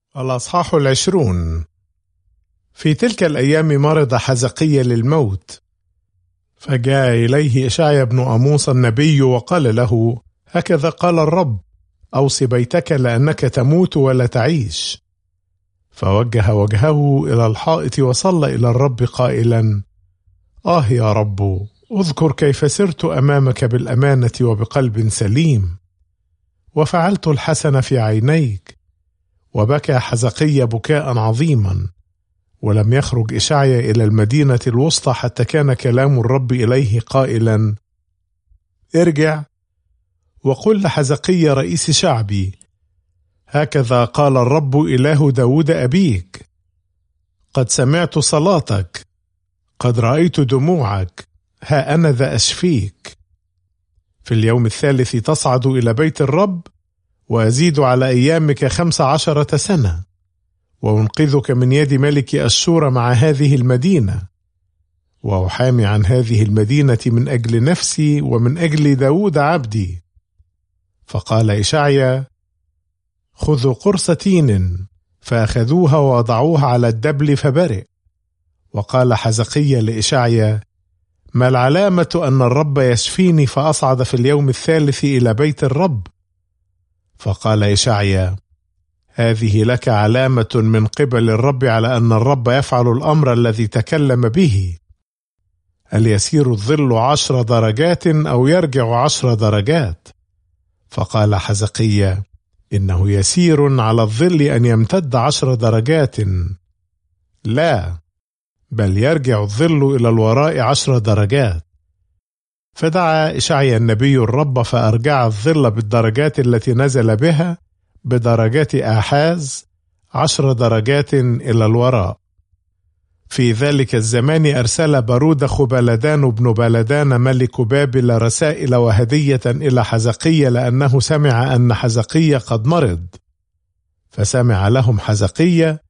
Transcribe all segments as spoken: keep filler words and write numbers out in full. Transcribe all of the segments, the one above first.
الأصحاح العشرون. في تلك الأيام مرض حزقيا للموت، فجاء إليه إشعيا بن آموس النبي وقال له: هكذا قال الرب: أوصِ بيتك لأنك تموت ولا تعيش. فوجه وجهه إلى الحائط وصلى إلى الرب قائلا: آه يا رب، اذكر كيف سرت أمامك بالأمانة وبقلب سليم، وفعلت الحسن في عينيك. وبكى حزقيا بكاء عظيما، ولم يخرج إشعيا إلى المدينة الوسطى حتى كان كلام الرب إليه قائلا: ارجع وقل لحزقيا رئيس شعبي: هكذا قال الرب إله داود أبيك: قد سمعت صلاتك، قد رأيت دموعك، ها أنا ذا أشفيك. في اليوم الثالث تصعد إلى بيت الرب، وأزيد على أيامك خمس عشرة سنة، وأنقذك من يد ملك أشور مع هذه المدينة، وأحامي عن هذه المدينة من أجل نفسي ومن أجل داود عبدي. فقال إشعيا: خذوا قرص تين، فأخذوها ووضعوها على الدبل فبرئ. وقال حزقيا لإشعيا: ما العلامة أن الرب يشفيني فأصعد في اليوم الثالث إلى بيت الرب؟ فقال إشعيا: هذه لك علامة من قبل الرب على أن الرب يفعل الأمر الذي تكلم به. هل يسير الظل عشر درجات أو يرجع عشر درجات؟ فقال حزقيا: إنه يسير على الظل أن يمتد عشر درجات. لا، بل يرجع الظل إلى الوراء عشر درجات. فدعا إشعيا النبي الرب فأرجع الظل بالدرجات التي نزل بها بدرجات آحاز عشر درجات إلى الوراء. في ذلك الزمان أرسل برود خبلدان بن بلدان ملك بابل رسائل وهدية إلى حزقيا، لأنه سمع أن حزقيا قد مرض. فسمع لهم حزقيا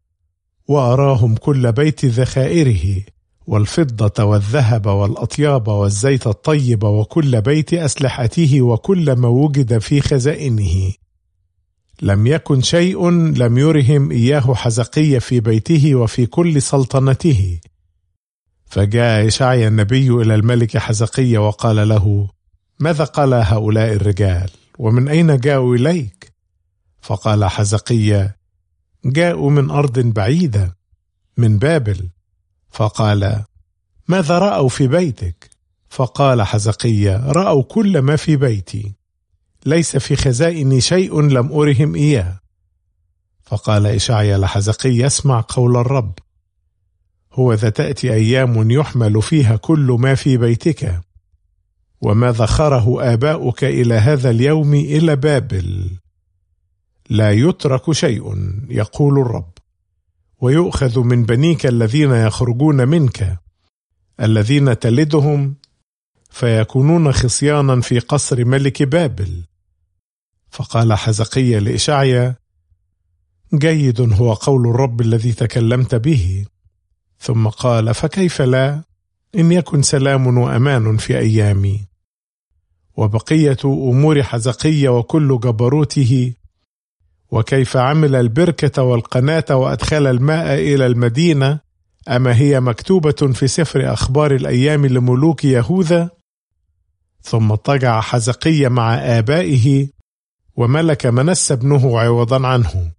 وأراهم كل بيت ذخائره، والفضة والذهب والأطياب والزيت الطيب وكل بيت أسلحته وكل ما وجد في خزائنه. لم يكن شيء لم يرهم إياه حزقيا في بيته وفي كل سلطنته. فجاء إشعيا النبي إلى الملك حزقيا وقال له: ماذا قال هؤلاء الرجال؟ ومن أين جاءوا إليك؟ فقال حزقيا: جاءوا من أرض بعيدة، من بابل. فقال: ماذا رأوا في بيتك؟ فقال حزقيا: رأوا كل ما في بيتي، ليس في خزائني شيء لم أرهم إياه. فقال إشعيا لحزقيا: اسمع قول الرب: هو ذا تأتي أيام يحمل فيها كل ما في بيتك، وما ذخره آباؤك إلى هذا اليوم إلى بابل. لا يترك شيء، يقول الرب، ويؤخذ من بنيك الذين يخرجون منك، الذين تلدهم، فيكونون خصيانا في قصر ملك بابل. فقال حزقيا لإشعيا: جيد هو قول الرب الذي تكلمت به. ثم قال: فكيف لا، إن يكن سلام وأمان في أيامي. وبقية أمور حزقيا وكل جبروته، وكيف عمل البركة والقناة وأدخل الماء إلى المدينة، أما هي مكتوبة في سفر أخبار الأيام لملوك يهوذا؟ ثم اضطجع حزقيا مع آبائه، وملك منسى ابنه عوضا عنه.